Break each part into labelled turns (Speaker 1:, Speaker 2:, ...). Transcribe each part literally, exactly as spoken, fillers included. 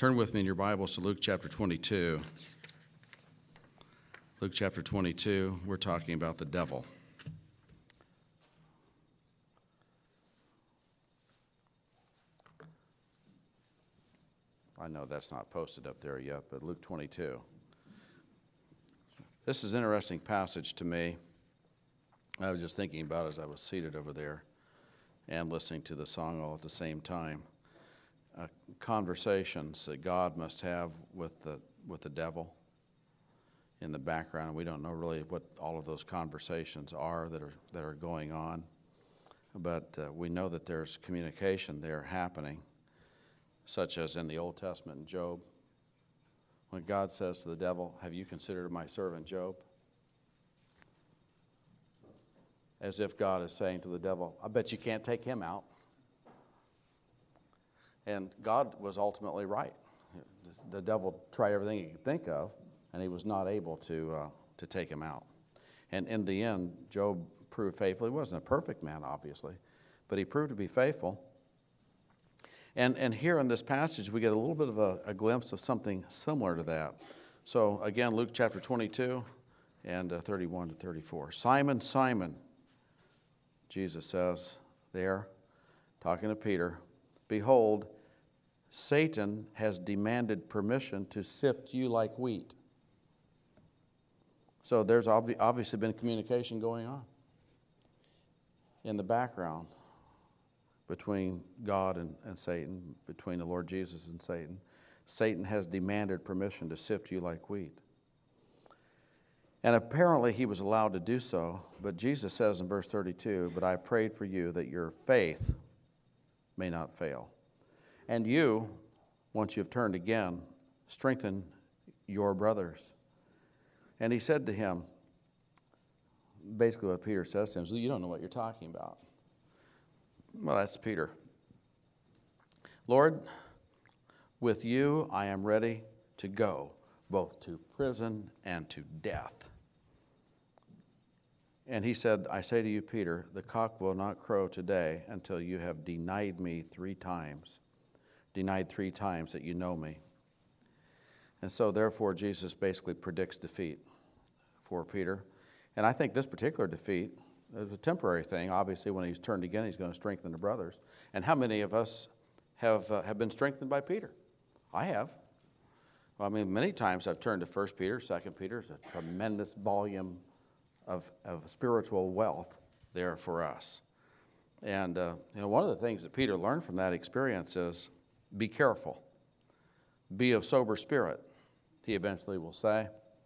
Speaker 1: Turn with me in your Bibles to Luke chapter twenty-two. Luke chapter twenty-two, we're talking about the devil. I know that's not posted up there yet, but Luke twenty-two. This is an interesting passage to me. I was just thinking about it as I was seated over there and listening to the song all at the same time. Uh, conversations that God must have with the with the devil in the background. We don't know really what all of those conversations are that are that are going on, but uh, we know that there's communication there happening, such as in the Old Testament in Job, when God says to the devil, "Have you considered my servant Job?" As if God is saying to the devil, "I bet you can't take him out." And God was ultimately right. The devil tried everything he could think of, and he was not able to uh, to take him out. And in the end, Job proved faithful. He wasn't a perfect man, obviously, but he proved to be faithful. And and here in this passage, we get a little bit of a, a glimpse of something similar to that. So again, Luke chapter twenty-two and uh, thirty-one to thirty-four. Simon, Simon, Jesus says there, talking to Peter, "Behold, Satan has demanded permission to sift you like wheat." So there's obvi- obviously been communication going on in the background between God and, and Satan, between the Lord Jesus and Satan. Satan has demanded permission to sift you like wheat. And apparently he was allowed to do so, but Jesus says in verse thirty-two, "But I prayed for you that your faith may not fail. And you, once you've turned again, strengthen your brothers." And he said to him, basically what Peter says to him is, "You don't know what you're talking about." Well, that's Peter. "Lord, with you I am ready to go, both to prison and to death." And he said, "I say to you, Peter, the cock will not crow today until you have denied me three times, denied three times that you know me." And so therefore Jesus basically predicts defeat for Peter. And I think this particular defeat is a temporary thing. Obviously, when he's turned again, he's going to strengthen the brothers. And how many of us have uh, have been strengthened by Peter? I have. Well, I mean, many times I've turned to First Peter, Second Peter. It's a tremendous volume of, of spiritual wealth there for us. And uh, you know, one of the things that Peter learned from that experience is be careful, be of sober spirit, he eventually will say.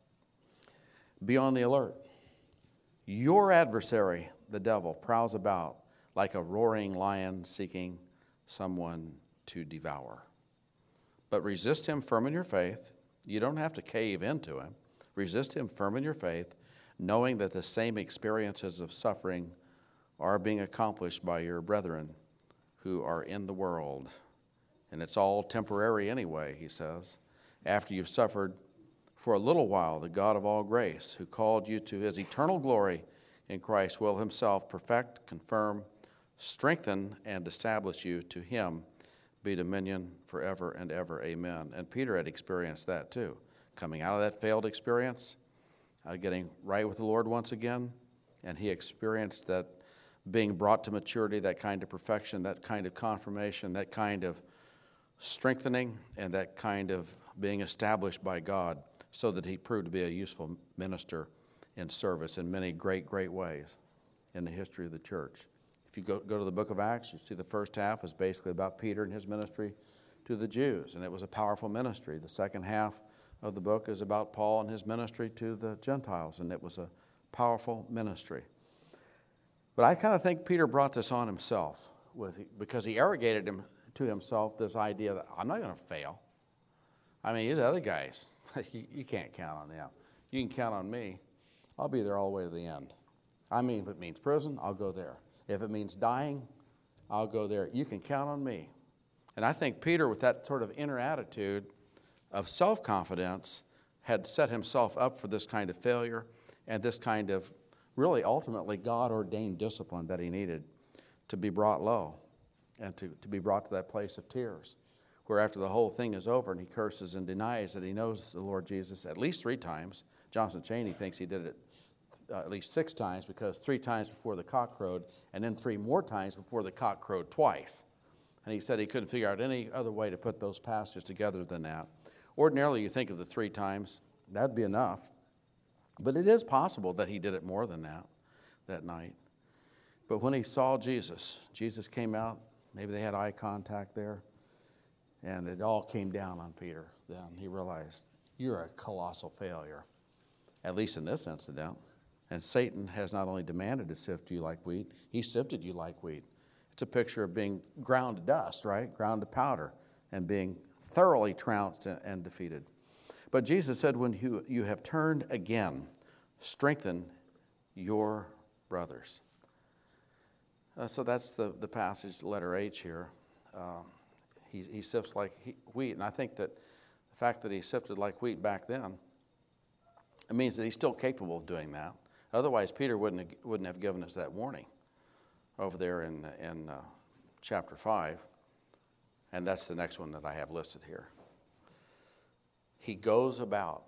Speaker 1: Be on the alert. Your adversary, the devil, prowls about like a roaring lion seeking someone to devour. But resist him firm in your faith. You don't have to cave into him. Resist him firm in your faith, knowing that the same experiences of suffering are being accomplished by your brethren who are in the world. And it's all temporary anyway, he says. After you've suffered for a little while, the God of all grace, who called you to his eternal glory in Christ, will himself perfect, confirm, strengthen, and establish you. To him be dominion forever and ever. Amen. And Peter had experienced that too. Coming out of that failed experience, uh, getting right with the Lord once again, and he experienced that being brought to maturity, that kind of perfection, that kind of confirmation, that kind of strengthening, and that kind of being established by God, so that he proved to be a useful minister in service in many great, great ways in the history of the church. If you go, go to the book of Acts, you see the first half is basically about Peter and his ministry to the Jews, and it was a powerful ministry. The second half of the book is about Paul and his ministry to the Gentiles, and it was a powerful ministry. But I kind of think Peter brought this on himself with because he arrogated him to himself this idea that I'm not going to fail. I mean, these other guys, you, you can't count on them. You can count on me. I'll be there all the way to the end. I mean, if it means prison, I'll go there. If it means dying, I'll go there. You can count on me. And I think Peter, with that sort of inner attitude of self-confidence, had set himself up for this kind of failure and this kind of really ultimately God-ordained discipline that he needed to be brought low and to, to be brought to that place of tears where after the whole thing is over and he curses and denies that he knows the Lord Jesus at least three times. Johnson Chaney thinks he did it uh, at least six times, because three times before the cock crowed and then three more times before the cock crowed twice. And he said he couldn't figure out any other way to put those passages together than that. Ordinarily, you think of the three times, that'd be enough. But it is possible that he did it more than that that night. But when he saw Jesus, Jesus came out, maybe they had eye contact there, and it all came down on Peter. Then he realized, you're a colossal failure, at least in this incident. And Satan has not only demanded to sift you like wheat, he sifted you like wheat. It's a picture of being ground to dust, right? Ground to powder, and being thoroughly trounced and defeated. But Jesus said, when you, you have turned again, strengthen your brothers. Uh, so that's the, the passage, letter H here. Uh, he, he sifts like he, wheat. And I think that the fact that he sifted like wheat back then, it means that he's still capable of doing that. Otherwise, Peter wouldn't have, wouldn't have given us that warning over there in, in uh, chapter five. And that's the next one that I have listed here. He goes about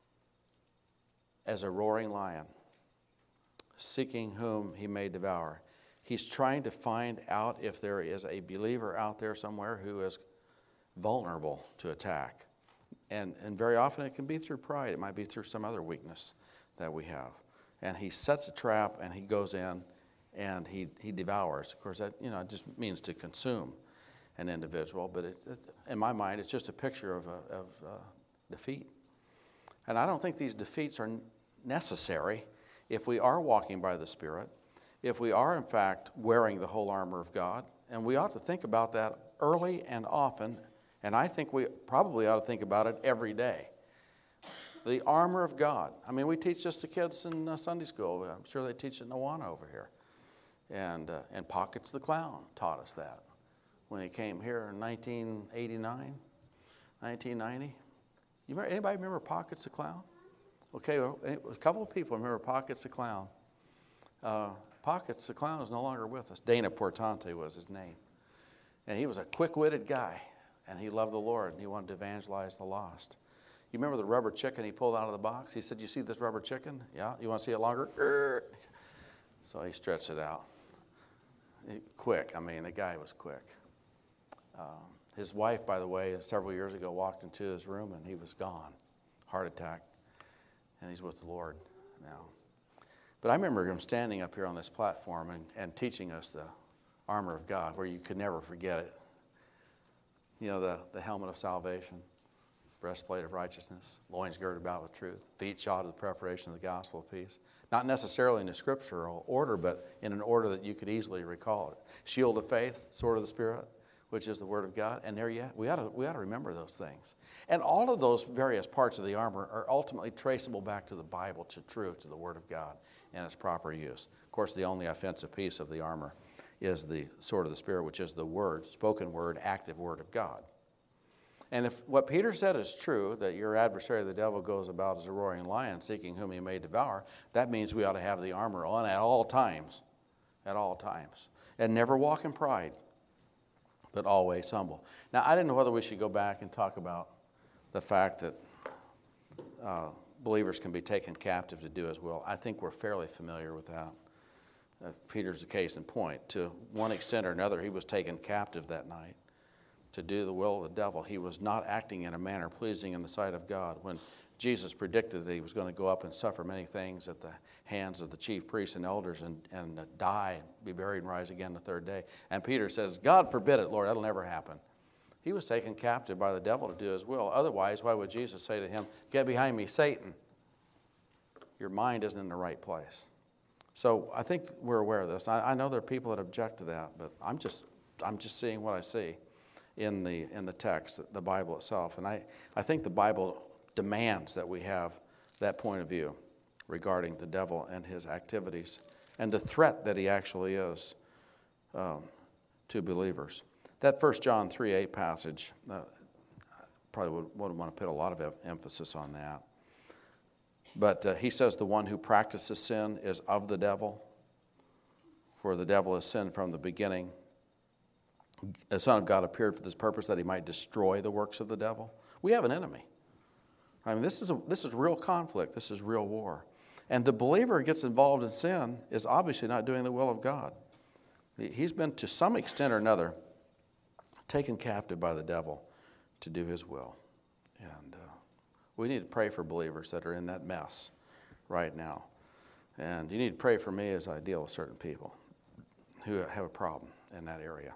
Speaker 1: as a roaring lion, seeking whom he may devour. He's trying to find out if there is a believer out there somewhere who is vulnerable to attack. And, and very often it can be through pride. It might be through some other weakness that we have. And he sets a trap, and he goes in, and he, he devours. Of course, that, you know, it just means to consume an individual. But it, it, in my mind, it's just a picture of, a, of uh, defeat. And I don't think these defeats are necessary if we are walking by the Spirit, if we are, in fact, wearing the whole armor of God. And we ought to think about that early and often. And I think we probably ought to think about it every day. The armor of God. I mean, we teach this to kids in uh, Sunday school. I'm sure they teach it in Awana over here. And, uh, and Pockets the Clown taught us that when he came here in nineteen eighty-nine, nineteen ninety. You remember, anybody remember Pockets the Clown? Okay, well, a couple of people remember Pockets the Clown. Uh, Pockets the Clown is no longer with us. Dana Portante was his name. And he was a quick-witted guy, and he loved the Lord, and he wanted to evangelize the lost. You remember the rubber chicken he pulled out of the box? He said, you see this rubber chicken? Yeah, you want to see it longer? So he stretched it out. Quick, I mean, the guy was quick. Um, his wife, by the way, several years ago walked into his room, and he was gone. Heart attack. And he's with the Lord now. But I remember him standing up here on this platform and, and teaching us the armor of God, where you could never forget it. You know, the, the helmet of salvation, breastplate of righteousness, loins girded about with truth, feet shod with the preparation of the gospel of peace. Not necessarily in a scriptural order, but in an order that you could easily recall it. Shield of faith, sword of the Spirit, which is the word of God. And there you we ought to we ought to remember those things. And all of those various parts of the armor are ultimately traceable back to the Bible, to truth, to the word of God and its proper use. Of course, the only offensive piece of the armor is the sword of the Spirit, which is the word, spoken word, active word of God. And if what Peter said is true, that your adversary, the devil, goes about as a roaring lion, seeking whom he may devour, that means we ought to have the armor on at all times, at all times. And never walk in pride, but always humble. Now, I didn't know whether we should go back and talk about the fact that uh, believers can be taken captive to do his will. I think we're fairly familiar with that. Uh, Peter's the case in point. To one extent or another, he was taken captive that night to do the will of the devil. He was not acting in a manner pleasing in the sight of God. When Jesus predicted that he was going to go up and suffer many things at the hands of the chief priests and elders and, and die, be buried, and rise again the third day. And Peter says, God forbid it, Lord, that'll never happen. He was taken captive by the devil to do his will. Otherwise, why would Jesus say to him, get behind me, Satan? Your mind isn't in the right place. So I think we're aware of this. I, I know there are people that object to that, but I'm just I'm just seeing what I see in the in the text, the Bible itself. And I, I think the Bible demands that we have that point of view regarding the devil and his activities and the threat that he actually is um, to believers. That First John three eight passage, uh, probably would, would want to put a lot of em- emphasis on that. But uh, he says the one who practices sin is of the devil, for the devil has sinned from the beginning. the Son of God appeared for this purpose, that he might destroy the works of the devil. We have an enemy. I mean, this is a, this is real conflict. This is real war. And the believer who gets involved in sin is obviously not doing the will of God. He's been, to some extent or another, taken captive by the devil to do his will. And uh, we need to pray for believers that are in that mess right now. And you need to pray for me as I deal with certain people who have a problem in that area.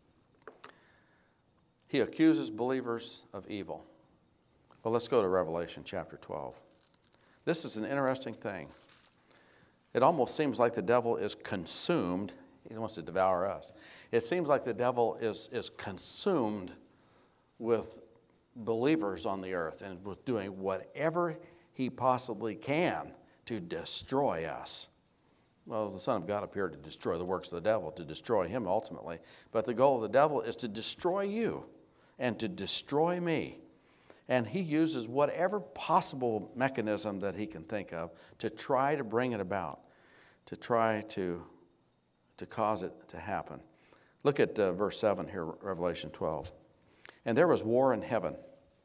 Speaker 1: He accuses believers of evil. Well, let's go to Revelation chapter twelve. This is an interesting thing. It almost seems like the devil is consumed. He wants to devour us. It seems like the devil is, is consumed with believers on the earth and with doing whatever he possibly can to destroy us. Well, the Son of God appeared to destroy the works of the devil, to destroy him ultimately. But the goal of the devil is to destroy you and to destroy me. And he uses whatever possible mechanism that he can think of to try to bring it about, to try to, to cause it to happen. Look at uh, verse seven here, Revelation twelve. And there was war in heaven.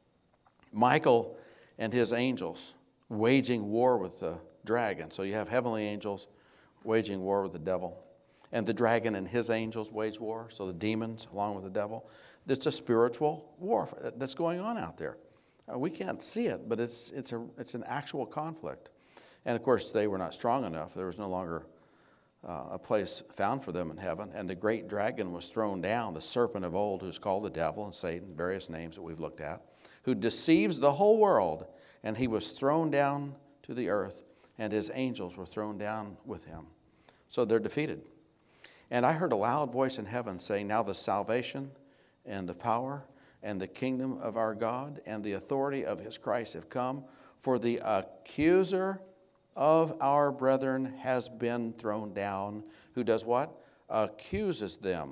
Speaker 1: Michael and his angels waging war with the dragon. So you have heavenly angels waging war with the devil. And the dragon and his angels wage war. So the demons along with the devil. It's a spiritual war that's going on out there. Uh, we can't see it, but it's, it's, a, it's an actual conflict. And of course, they were not strong enough. There was no longer uh, a place found for them in heaven. And the great dragon was thrown down, the serpent of old, who's called the devil and Satan, various names that we've looked at, who deceives the whole world. And he was thrown down to the earth, and his angels were thrown down with him. So they're defeated. And I heard a loud voice in heaven saying, now the salvation and the power and the kingdom of our God and the authority of his Christ have come, for the accuser of our brethren has been thrown down, who does what? Accuses them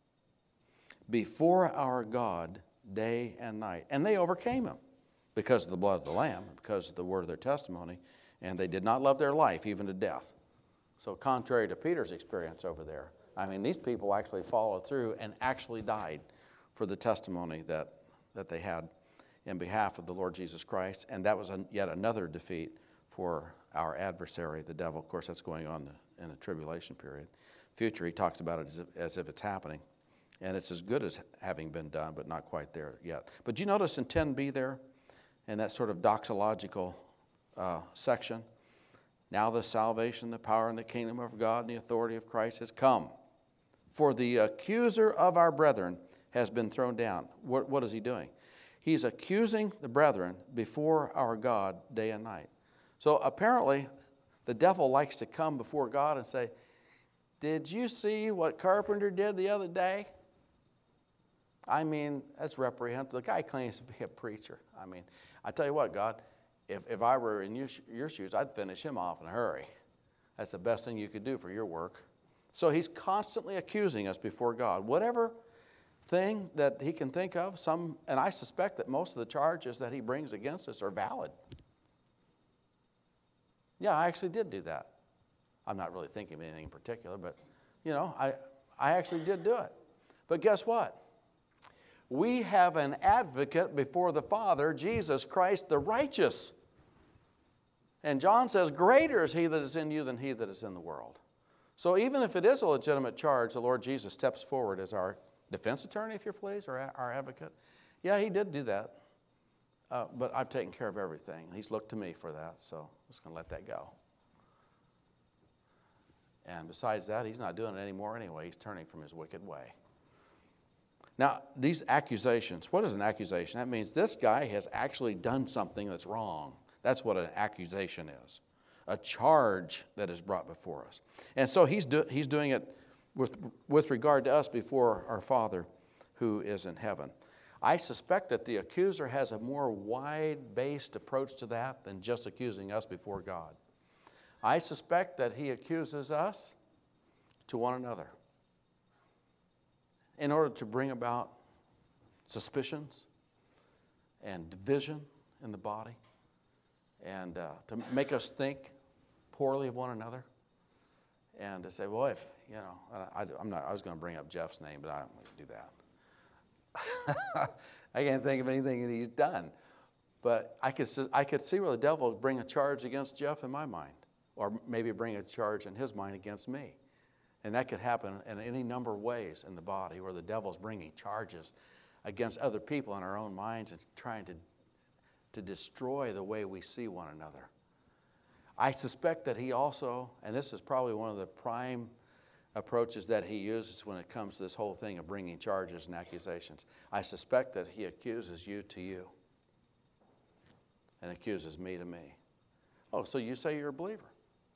Speaker 1: before our God day and night. And they overcame him because of the blood of the Lamb, because of the word of their testimony, and they did not love their life even to death. So contrary to Peter's experience over there, I mean, these people actually followed through and actually died for the testimony that, that they had in behalf of the Lord Jesus Christ. And that was a, yet another defeat for our adversary, the devil. Of course, that's going on in the tribulation period. Future, he talks about it as if, as if it's happening. And it's as good as having been done, but not quite there yet. But do you notice in ten b there, in that sort of doxological uh, section, now the salvation, the power, and the kingdom of God and the authority of Christ has come. For the accuser of our brethren has been thrown down. What, what is he doing? He's accusing the brethren before our God day and night. So apparently, the devil likes to come before God and say, did you see what Carpenter did the other day? I mean, that's reprehensible. The guy claims to be a preacher. I mean, I tell you what, God, if, if I were in your, your shoes, I'd finish him off in a hurry. That's the best thing you could do for your work. So he's constantly accusing us before God. Whatever thing that he can think of, some, and I suspect that most of the charges that he brings against us are valid. Yeah, I actually did do that. I'm not really thinking of anything in particular, but, you know, I, I actually did do it. But guess what? We have an advocate before the Father, Jesus Christ the righteous. And John says, greater is he that is in you than he that is in the world. So even if it is a legitimate charge, the Lord Jesus steps forward as our defense attorney, if you please, or our advocate. Yeah, he did do that. Uh, but I've taken care of everything. He's looked to me for that, so I'm just going to let that go. And besides that, he's not doing it anymore anyway. He's turning from his wicked way. Now, these accusations, what is an accusation? That means this guy has actually done something that's wrong. That's what an accusation is. A charge that is brought before us. And so he's, do, he's doing it with, with regard to us before our Father who is in heaven. I suspect that the accuser has a more wide-based approach to that than just accusing us before God. I suspect that he accuses us to one another in order to bring about suspicions and division in the body and uh, to make us think poorly of one another and to say, well, if, you know, I, I, I'm not, I was going to bring up Jeff's name, but I don't want to do that. I can't think of anything that he's done. But I could, I could see where the devil would bring a charge against Jeff in my mind, or maybe bring a charge in his mind against me. And that could happen in any number of ways in the body, where the devil's bringing charges against other people in our own minds and trying to, to destroy the way we see one another. I suspect that he also, and this is probably one of the prime approaches that he uses when it comes to this whole thing of bringing charges and accusations, I suspect that he accuses you to you and accuses me to me. Oh, so you say you're a believer.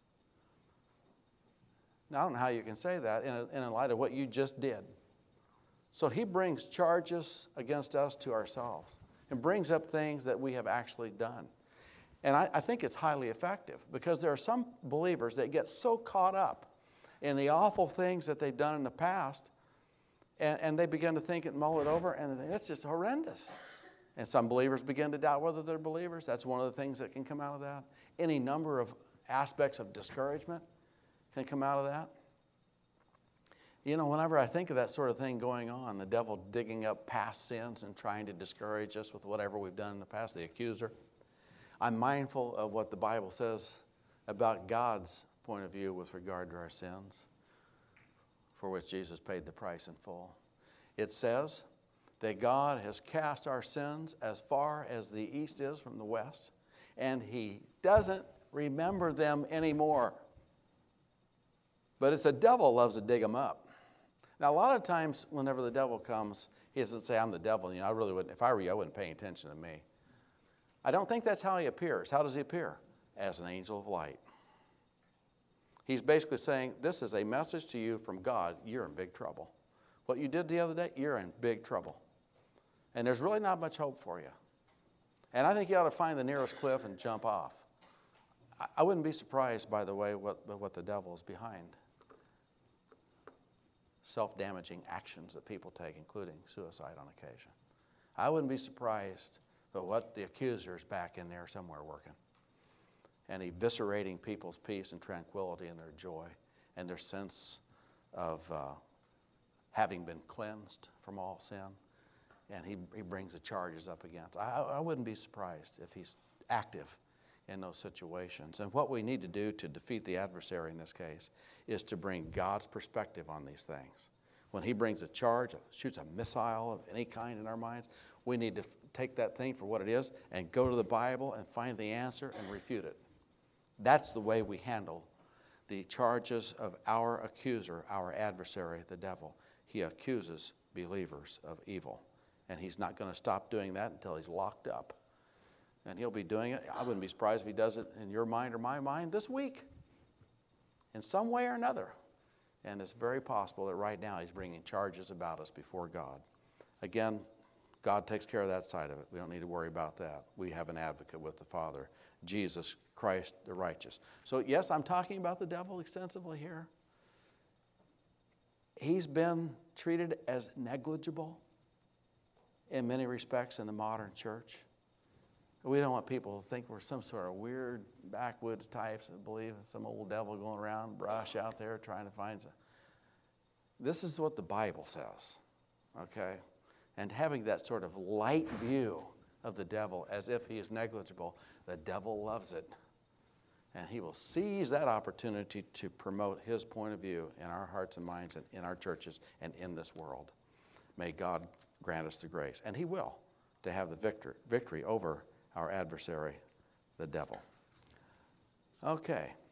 Speaker 1: Now, I don't know how you can say that in, a, in light of what you just did. So he brings charges against us to ourselves and brings up things that we have actually done. And I, I think it's highly effective, because there are some believers that get so caught up in the awful things that they've done in the past, and, and they begin to think and mull it over, and it's just horrendous. And some believers begin to doubt whether they're believers. That's one of the things that can come out of that. Any number of aspects of discouragement can come out of that. You know, whenever I think of that sort of thing going on, the devil digging up past sins and trying to discourage us with whatever we've done in the past, the accuser, I'm mindful of what the Bible says about God's point of view with regard to our sins, for which Jesus paid the price in full. It says that God has cast our sins as far as the east is from the west, and he doesn't remember them anymore. But it's the devil loves to dig them up. Now, a lot of times, whenever the devil comes, he doesn't say, I'm the devil. You know, I really wouldn't, if I were you, I wouldn't pay attention to me. I don't think that's how he appears. How does he appear? As an angel of light. He's basically saying, this is a message to you from God. You're in big trouble. What you did the other day, you're in big trouble. And there's really not much hope for you. And I think you ought to find the nearest cliff and jump off. I wouldn't be surprised, by the way, what, what the devil is behind self-damaging actions that people take, including suicide on occasion. I wouldn't be surprised but what the accuser is back in there somewhere working and eviscerating people's peace and tranquility and their joy and their sense of uh, having been cleansed from all sin. And he, he brings the charges up against. I, I wouldn't be surprised if he's active in those situations. And what we need to do to defeat the adversary in this case is to bring God's perspective on these things. When he brings a charge, shoots a missile of any kind in our minds, we need to f- take that thing for what it is and go to the Bible and find the answer and refute it. That's the way we handle the charges of our accuser, our adversary, the devil. He accuses believers of evil. And he's not going to stop doing that until he's locked up. And he'll be doing it. I wouldn't be surprised if he does it in your mind or my mind this week in some way or another. And it's very possible that right now he's bringing charges about us before God. Again, God takes care of that side of it. We don't need to worry about that. We have an advocate with the Father, Jesus Christ the righteous. So yes, I'm talking about the devil extensively here. He's been treated as negligible in many respects in the modern church. We don't want people to think we're some sort of weird backwoods types that believe in some old devil going around brush out there trying to find some. This is what the Bible says, okay? And having that sort of light view of the devil as if he is negligible, the devil loves it. And he will seize that opportunity to promote his point of view in our hearts and minds and in our churches and in this world. May God grant us the grace, and he will, to have the victory, victory over our adversary, the devil. Okay.